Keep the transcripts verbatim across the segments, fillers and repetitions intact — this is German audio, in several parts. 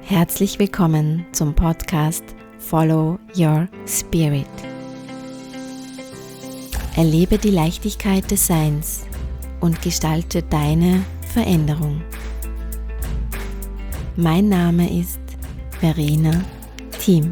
Herzlich willkommen zum Podcast Follow Your Spirit. Erlebe die Leichtigkeit des Seins und gestalte deine Veränderung. Mein Name ist Verena Thiem.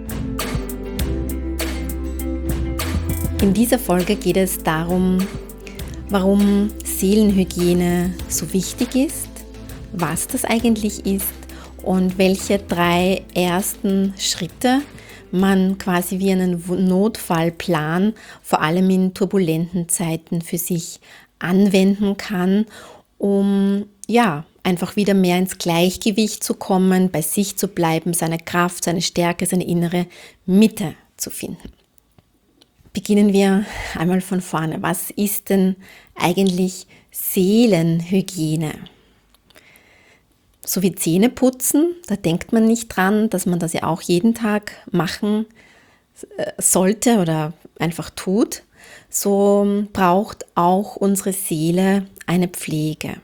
In dieser Folge geht es darum, warum Seelenhygiene so wichtig ist, was das eigentlich ist und welche drei ersten Schritte man quasi wie einen Notfallplan, vor allem in turbulenten Zeiten, für sich anwenden kann, um ja einfach wieder mehr ins Gleichgewicht zu kommen, bei sich zu bleiben, seine Kraft, seine Stärke, seine innere Mitte zu finden. Beginnen wir einmal von vorne. Was ist denn eigentlich Seelenhygiene? So wie Zähne putzen, da denkt man nicht dran, dass man das ja auch jeden Tag machen sollte oder einfach tut. So braucht auch unsere Seele eine Pflege.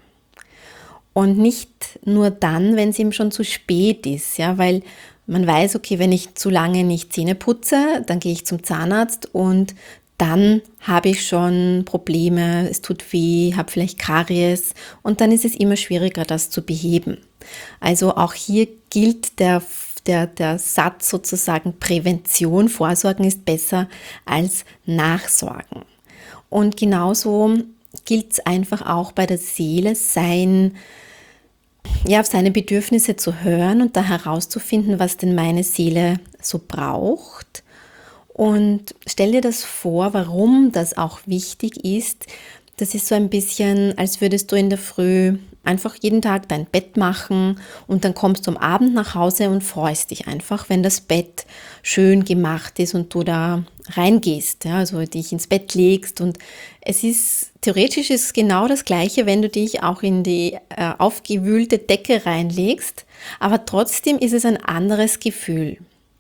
Und nicht nur dann, wenn es ihm schon zu spät ist, ja, weil man weiß, okay, wenn ich zu lange nicht Zähne putze, dann gehe ich zum Zahnarzt und dann habe ich schon Probleme, es tut weh, habe vielleicht Karies und dann ist es immer schwieriger, das zu beheben. Also auch hier gilt der, der, der Satz sozusagen, Prävention, Vorsorgen ist besser als Nachsorgen. Und genauso gilt es einfach auch bei der Seele, sein, ja, auf seine Bedürfnisse zu hören und da herauszufinden, was denn meine Seele so braucht. Und stell dir das vor, warum das auch wichtig ist. Das ist so ein bisschen, als würdest du in der Früh einfach jeden Tag dein Bett machen und dann kommst du am Abend nach Hause und freust dich einfach, wenn das Bett schön gemacht ist und du da reingehst, ja, also dich ins Bett legst. Und es ist, theoretisch ist es genau das Gleiche, wenn du dich auch in die äh, aufgewühlte Decke reinlegst, aber trotzdem ist es ein anderes Gefühl.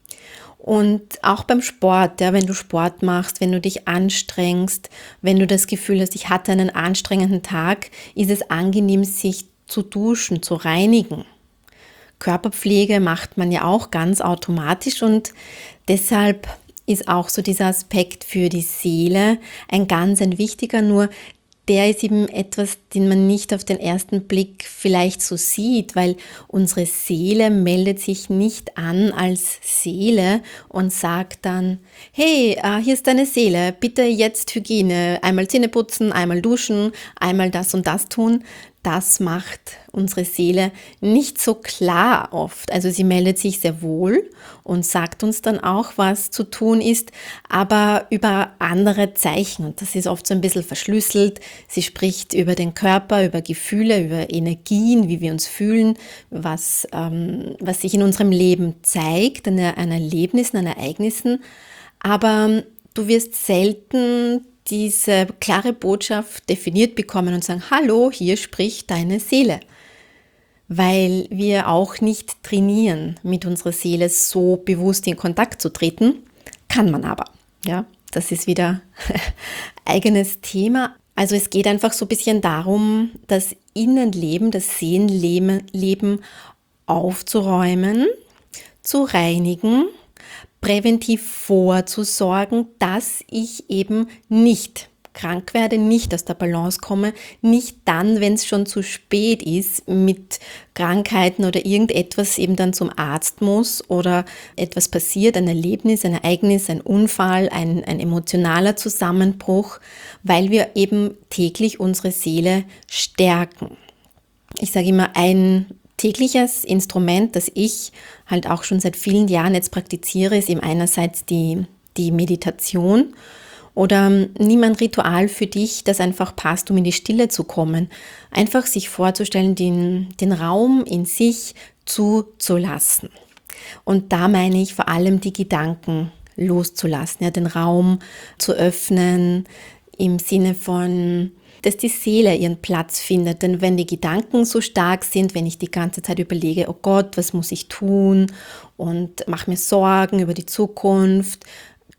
Und auch beim Sport, ja, wenn du Sport machst, wenn du dich anstrengst, wenn du das Gefühl hast, ich hatte einen anstrengenden Tag, ist es angenehm, sich zu duschen, zu reinigen. Körperpflege macht man ja auch ganz automatisch und deshalb ist auch so dieser Aspekt für die Seele ein ganz ein wichtiger, nur der ist eben etwas, den man nicht auf den ersten Blick vielleicht so sieht, weil unsere Seele meldet sich nicht an als Seele und sagt dann, hey, hier ist deine Seele, bitte jetzt Hygiene, einmal Zähne putzen, einmal duschen, einmal das und das tun. Das macht unsere Seele nicht so klar oft. Also sie meldet sich sehr wohl und sagt uns dann auch, was zu tun ist, aber über andere Zeichen. Und das ist oft so ein bisschen verschlüsselt. Sie spricht über den Körper, über Gefühle, über Energien, wie wir uns fühlen, was, ähm, was sich in unserem Leben zeigt, an, an Erlebnissen, an Ereignissen. Aber du wirst selten diese klare Botschaft definiert bekommen und sagen, hallo, hier spricht deine Seele. Weil wir auch nicht trainieren, mit unserer Seele so bewusst in Kontakt zu treten, kann man aber. Ja, das ist wieder eigenes Thema. Also es geht einfach so ein bisschen darum, das Innenleben, das Seelenleben aufzuräumen, zu reinigen, präventiv vorzusorgen, dass ich eben nicht krank werde, nicht aus der Balance komme, nicht dann, wenn es schon zu spät ist, mit Krankheiten oder irgendetwas eben dann zum Arzt muss oder etwas passiert, ein Erlebnis, ein Ereignis, ein Unfall, ein, ein emotionaler Zusammenbruch, weil wir eben täglich unsere Seele stärken. Ich sage immer, ein tägliches Instrument, das ich halt auch schon seit vielen Jahren jetzt praktiziere, ist eben einerseits die, die Meditation oder nimm ein Ritual für dich, das einfach passt, um in die Stille zu kommen. Einfach sich vorzustellen, den, den Raum in sich zuzulassen. Und da meine ich vor allem die Gedanken loszulassen, ja, den Raum zu öffnen im Sinne von, dass die Seele ihren Platz findet. Denn wenn die Gedanken so stark sind, wenn ich die ganze Zeit überlege, oh Gott, was muss ich tun und mache mir Sorgen über die Zukunft,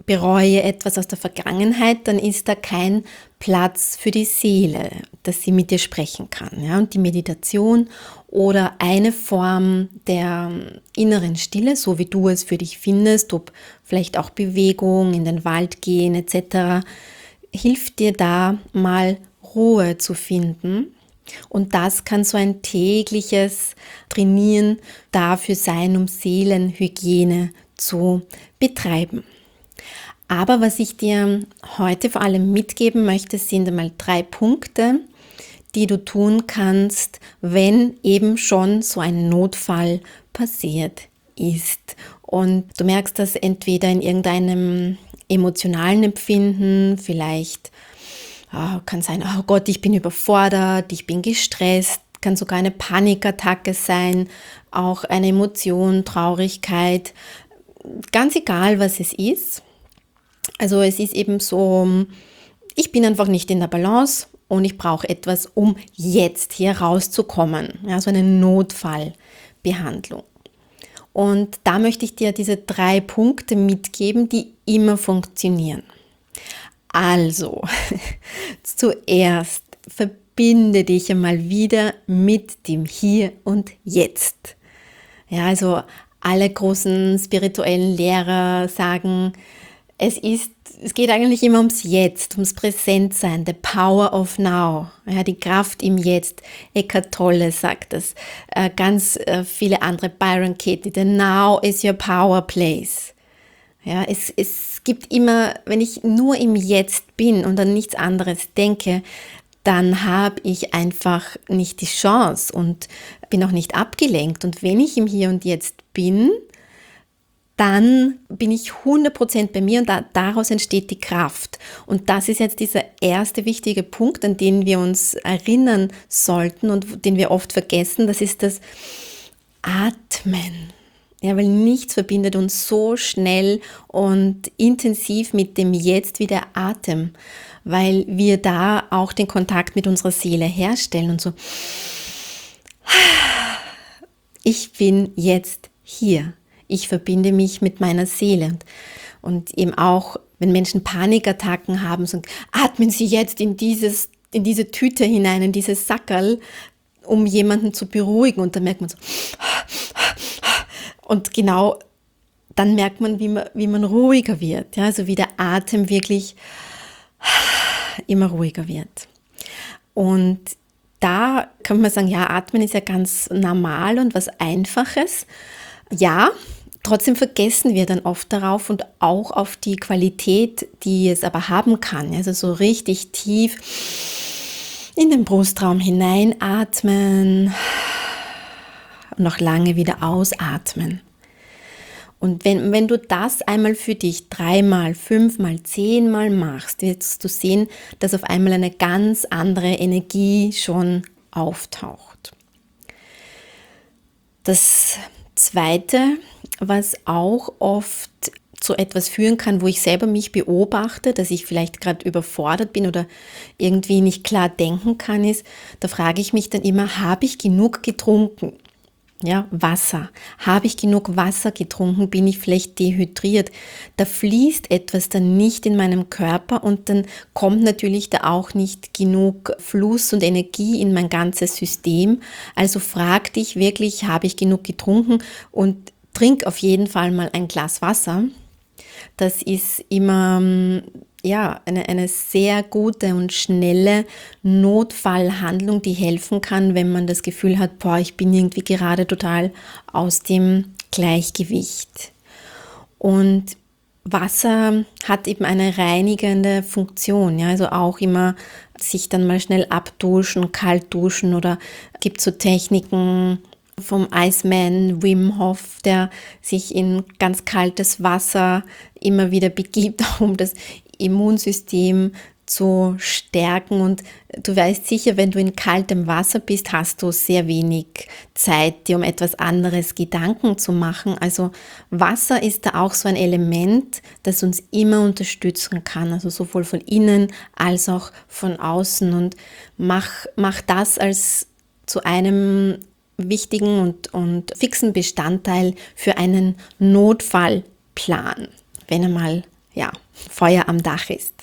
bereue etwas aus der Vergangenheit, dann ist da kein Platz für die Seele, dass sie mit dir sprechen kann. Ja? Und die Meditation oder eine Form der inneren Stille, so wie du es für dich findest, ob vielleicht auch Bewegung, in den Wald gehen et cetera, hilft dir da mal Ruhe zu finden. Und das kann so ein tägliches Trainieren dafür sein, um Seelenhygiene zu betreiben. Aber was ich dir heute vor allem mitgeben möchte, sind einmal drei Punkte, die du tun kannst, wenn eben schon so ein Notfall passiert ist. Und du merkst das entweder in irgendeinem emotionalen Empfinden, vielleicht oh, kann sein, oh Gott, ich bin überfordert, ich bin gestresst, kann sogar eine Panikattacke sein, auch eine Emotion, Traurigkeit, ganz egal, was es ist. Also es ist eben so, ich bin einfach nicht in der Balance und ich brauche etwas, um jetzt hier rauszukommen. Ja, so eine Notfallbehandlung. Und da möchte ich dir diese drei Punkte mitgeben, die immer funktionieren. Also, zuerst verbinde dich einmal wieder mit dem Hier und Jetzt. Ja, also alle großen spirituellen Lehrer sagen, Es ist, es geht eigentlich immer ums Jetzt, ums Präsentsein, the power of now, ja, die Kraft im Jetzt. Eckhart Tolle sagt das, äh, ganz äh, viele andere, Byron Katie, the now is your power place. Ja, es, es gibt immer, wenn ich nur im Jetzt bin und an nichts anderes denke, dann habe ich einfach nicht die Chance und bin auch nicht abgelenkt. Und wenn ich im Hier und Jetzt bin, dann bin ich hundert Prozent bei mir und da, daraus entsteht die Kraft. Und das ist jetzt dieser erste wichtige Punkt, an den wir uns erinnern sollten und den wir oft vergessen, das ist das Atmen. Ja, weil nichts verbindet uns so schnell und intensiv mit dem Jetzt wie der Atem, weil wir da auch den Kontakt mit unserer Seele herstellen und so, ich bin jetzt hier. Ich verbinde mich mit meiner Seele. Und eben auch, wenn Menschen Panikattacken haben, so, atmen sie jetzt in, dieses, in diese Tüte hinein, in dieses Sackerl, um jemanden zu beruhigen. Und dann merkt man so, und genau dann merkt man, wie man, wie man ruhiger wird. Ja? Also wie der Atem wirklich immer ruhiger wird. Und da kann man sagen, ja, Atmen ist ja ganz normal und was Einfaches. Ja, trotzdem vergessen wir dann oft darauf und auch auf die Qualität, die es aber haben kann. Also so richtig tief in den Brustraum hineinatmen und noch lange wieder ausatmen. Und wenn, wenn du das einmal für dich dreimal, fünfmal, zehnmal machst, wirst du sehen, dass auf einmal eine ganz andere Energie schon auftaucht. Das Zweite, was auch oft zu etwas führen kann, wo ich selber mich beobachte, dass ich vielleicht gerade überfordert bin oder irgendwie nicht klar denken kann, ist, da frage ich mich dann immer, habe ich genug getrunken? Ja, Wasser. Habe ich genug Wasser getrunken? Bin ich vielleicht dehydriert? Da fließt etwas dann nicht in meinem Körper und dann kommt natürlich da auch nicht genug Fluss und Energie in mein ganzes System. Also frag dich wirklich, habe ich genug getrunken? Und trink auf jeden Fall mal ein Glas Wasser. Das ist immer ja, eine, eine sehr gute und schnelle Notfallhandlung, die helfen kann, wenn man das Gefühl hat, boah, ich bin irgendwie gerade total aus dem Gleichgewicht. Und Wasser hat eben eine reinigende Funktion, ja, also auch immer sich dann mal schnell abduschen, kalt duschen oder gibt so Techniken vom Iceman Wim Hof, der sich in ganz kaltes Wasser immer wieder begibt, um das Immunsystem zu stärken. Und du weißt sicher, wenn du in kaltem Wasser bist, hast du sehr wenig Zeit, dir um etwas anderes Gedanken zu machen. Also Wasser ist da auch so ein Element, das uns immer unterstützen kann, also sowohl von innen als auch von außen. Und mach, mach das als zu einem wichtigen und, und fixen Bestandteil für einen Notfallplan, wenn einmal ja, Feuer am Dach ist.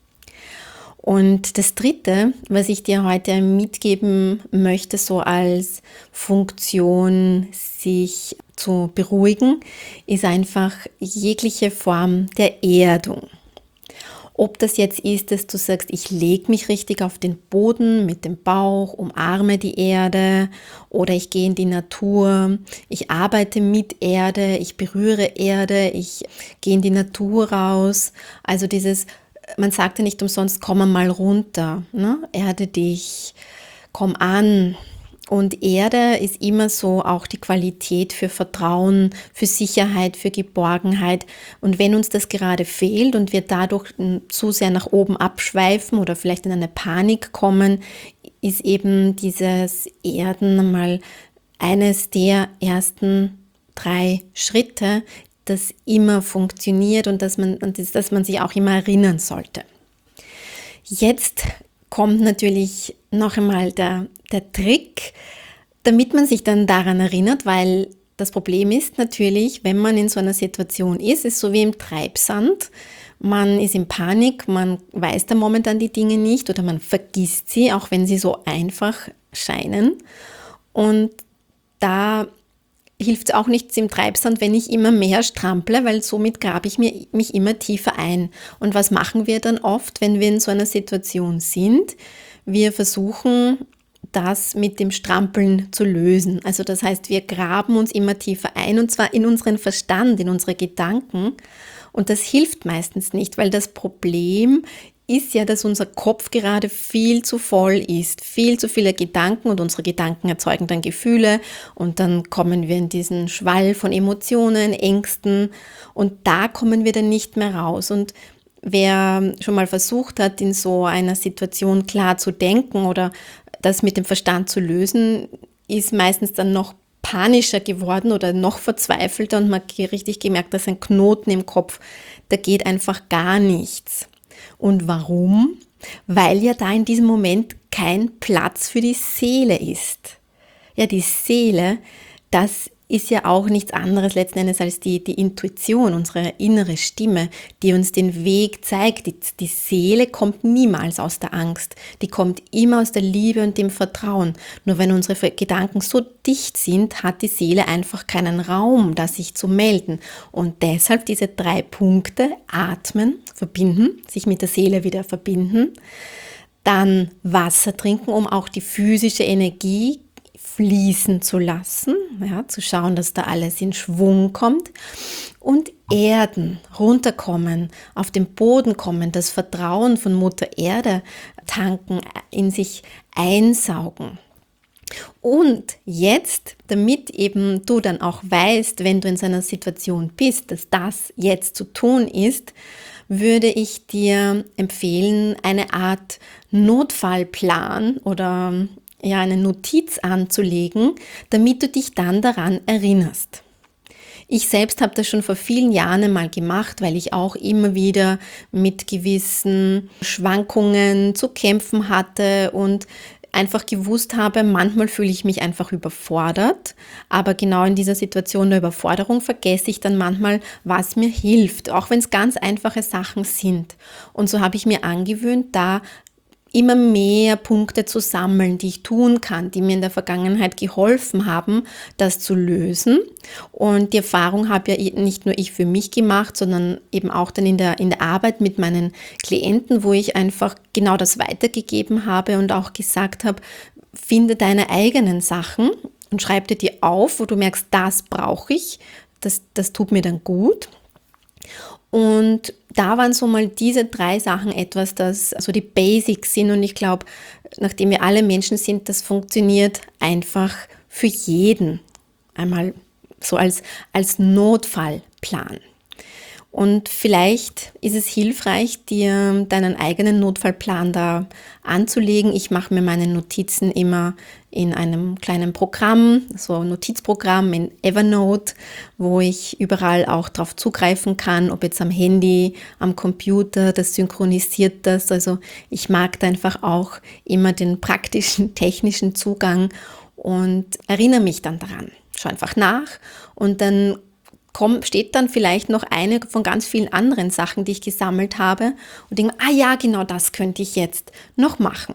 Und das Dritte, was ich dir heute mitgeben möchte, so als Funktion, sich zu beruhigen, ist einfach jegliche Form der Erdung. Ob das jetzt ist, dass du sagst, ich lege mich richtig auf den Boden mit dem Bauch, umarme die Erde, oder ich gehe in die Natur, ich arbeite mit Erde, ich berühre Erde, ich gehe in die Natur raus. Also dieses, man sagt ja nicht umsonst, komm mal runter, ne? Erde dich, komm an. Und Erde ist immer so auch die Qualität für Vertrauen, für Sicherheit, für Geborgenheit. Und wenn uns das gerade fehlt und wir dadurch zu sehr nach oben abschweifen oder vielleicht in eine Panik kommen, ist eben dieses Erden mal eines der ersten drei Schritte, das immer funktioniert und dass man, und das, dass man sich auch immer erinnern sollte. Jetzt kommt natürlich noch einmal der, der Trick, damit man sich dann daran erinnert, weil das Problem ist natürlich, wenn man in so einer Situation ist, ist so wie im Treibsand, man ist in Panik, man weiß da momentan die Dinge nicht oder man vergisst sie, auch wenn sie so einfach scheinen. Und da hilft es auch nichts im Treibsand, wenn ich immer mehr strample, weil somit grabe ich mir, mich immer tiefer ein. Und was machen wir dann oft, wenn wir in so einer Situation sind? Wir versuchen, das mit dem Strampeln zu lösen. Also das heißt, wir graben uns immer tiefer ein und zwar in unseren Verstand, in unsere Gedanken. Und das hilft meistens nicht, weil das Problem ist ja, dass unser Kopf gerade viel zu voll ist, viel zu viele Gedanken und unsere Gedanken erzeugen dann Gefühle und dann kommen wir in diesen Schwall von Emotionen, Ängsten und da kommen wir dann nicht mehr raus. Und wer schon mal versucht hat, in so einer Situation klar zu denken oder das mit dem Verstand zu lösen, ist meistens dann noch panischer geworden oder noch verzweifelter und man hat richtig gemerkt, dass ein Knoten im Kopf, da geht einfach gar nichts. Und warum? Weil ja da in diesem Moment kein Platz für die Seele ist. Ja, die Seele, das ist ja auch nichts anderes letzten Endes als die, die Intuition, unsere innere Stimme, die uns den Weg zeigt. Die, die Seele kommt niemals aus der Angst, die kommt immer aus der Liebe und dem Vertrauen. Nur wenn unsere Gedanken so dicht sind, hat die Seele einfach keinen Raum, da sich zu melden. Und deshalb diese drei Punkte, atmen, verbinden, sich mit der Seele wieder verbinden, dann Wasser trinken, um auch die physische Energie fließen zu lassen, ja, zu schauen, dass da alles in Schwung kommt und erden, runterkommen, auf den Boden kommen, das Vertrauen von Mutter Erde tanken, in sich einsaugen. Und jetzt, damit eben du dann auch weißt, wenn du in so einer Situation bist, dass das jetzt zu tun ist, würde ich dir empfehlen, eine Art Notfallplan oder ja, eine Notiz anzulegen, damit du dich dann daran erinnerst. Ich selbst habe das schon vor vielen Jahren einmal gemacht, weil ich auch immer wieder mit gewissen Schwankungen zu kämpfen hatte und einfach gewusst habe, manchmal fühle ich mich einfach überfordert, aber genau in dieser Situation der Überforderung vergesse ich dann manchmal, was mir hilft, auch wenn es ganz einfache Sachen sind. Und so habe ich mir angewöhnt, da immer mehr Punkte zu sammeln, die ich tun kann, die mir in der Vergangenheit geholfen haben, das zu lösen. Und die Erfahrung habe ja nicht nur ich für mich gemacht, sondern eben auch dann in der, in der Arbeit mit meinen Klienten, wo ich einfach genau das weitergegeben habe und auch gesagt habe, finde deine eigenen Sachen und schreib dir die auf, wo du merkst, das brauche ich, das, das tut mir dann gut. Und da waren so mal diese drei Sachen etwas, das so die Basics sind und ich glaube, nachdem wir alle Menschen sind, das funktioniert einfach für jeden. Einmal so als, als Notfallplan. Und vielleicht ist es hilfreich, dir deinen eigenen Notfallplan da anzulegen. Ich mache mir meine Notizen immer in einem kleinen Programm, so ein Notizprogramm in Evernote, wo ich überall auch drauf zugreifen kann, ob jetzt am Handy, am Computer, das synchronisiert das. Also ich mag da einfach auch immer den praktischen, technischen Zugang und erinnere mich dann daran. Schau einfach nach und dann kommt, steht dann vielleicht noch eine von ganz vielen anderen Sachen, die ich gesammelt habe und denke, ah ja, genau das könnte ich jetzt noch machen.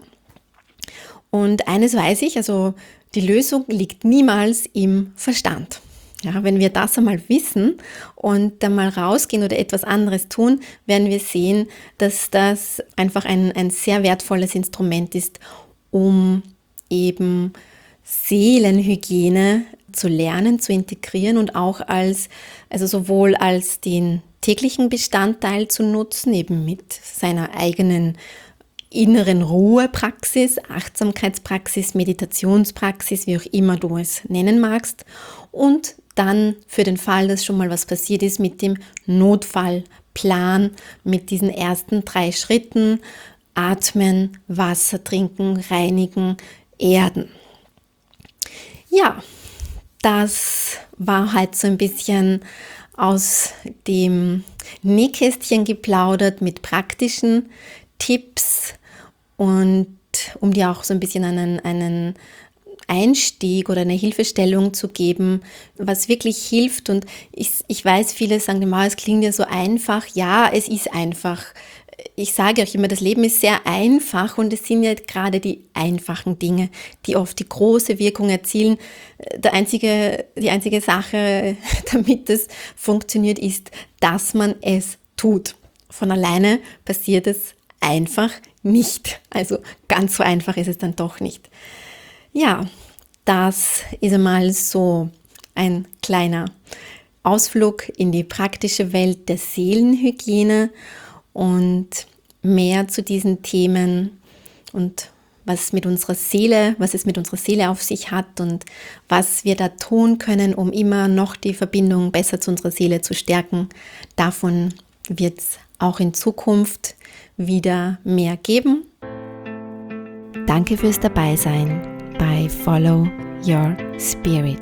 Und eines weiß ich, also die Lösung liegt niemals im Verstand. Ja, wenn wir das einmal wissen und dann mal rausgehen oder etwas anderes tun, werden wir sehen, dass das einfach ein, ein sehr wertvolles Instrument ist, um eben Seelenhygiene zu lernen, zu integrieren und auch als, also sowohl als den täglichen Bestandteil zu nutzen, eben mit seiner eigenen inneren Ruhepraxis, Achtsamkeitspraxis, Meditationspraxis, wie auch immer du es nennen magst, und dann für den Fall, dass schon mal was passiert ist, mit dem Notfallplan, mit diesen ersten drei Schritten: Atmen, Wasser trinken, reinigen, erden. Ja, das war halt so ein bisschen aus dem Nähkästchen geplaudert mit praktischen Tipps und um dir auch so ein bisschen einen, einen Einstieg oder eine Hilfestellung zu geben, was wirklich hilft. Und ich, ich weiß, viele sagen immer, es klingt ja so einfach. Ja, es ist einfach. Ich sage euch immer, das Leben ist sehr einfach und es sind ja gerade die einfachen Dinge, die oft die große Wirkung erzielen. Der einzige, die einzige Sache, damit es funktioniert, ist, dass man es tut. Von alleine passiert es einfach nicht. Also ganz so einfach ist es dann doch nicht. Ja, das ist einmal so ein kleiner Ausflug in die praktische Welt der Seelenhygiene und mehr zu diesen Themen und was mit unserer Seele, was es mit unserer Seele auf sich hat und was wir da tun können, um immer noch die Verbindung besser zu unserer Seele zu stärken. Davon wird es auch in Zukunft wieder mehr geben. Danke fürs Dabeisein bei Follow Your Spirit,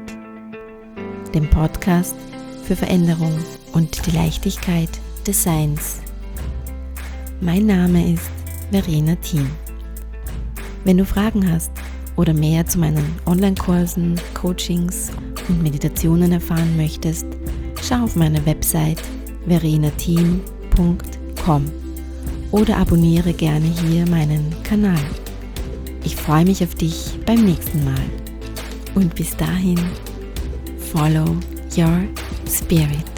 dem Podcast für Veränderung und die Leichtigkeit des Seins. Mein Name ist Verena Thiem. Wenn du Fragen hast oder mehr zu meinen Online-Kursen, Coachings und Meditationen erfahren möchtest, schau auf meine Website verena thiem punkt com oder abonniere gerne hier meinen Kanal. Ich freue mich auf dich beim nächsten Mal. Und bis dahin, follow your spirit.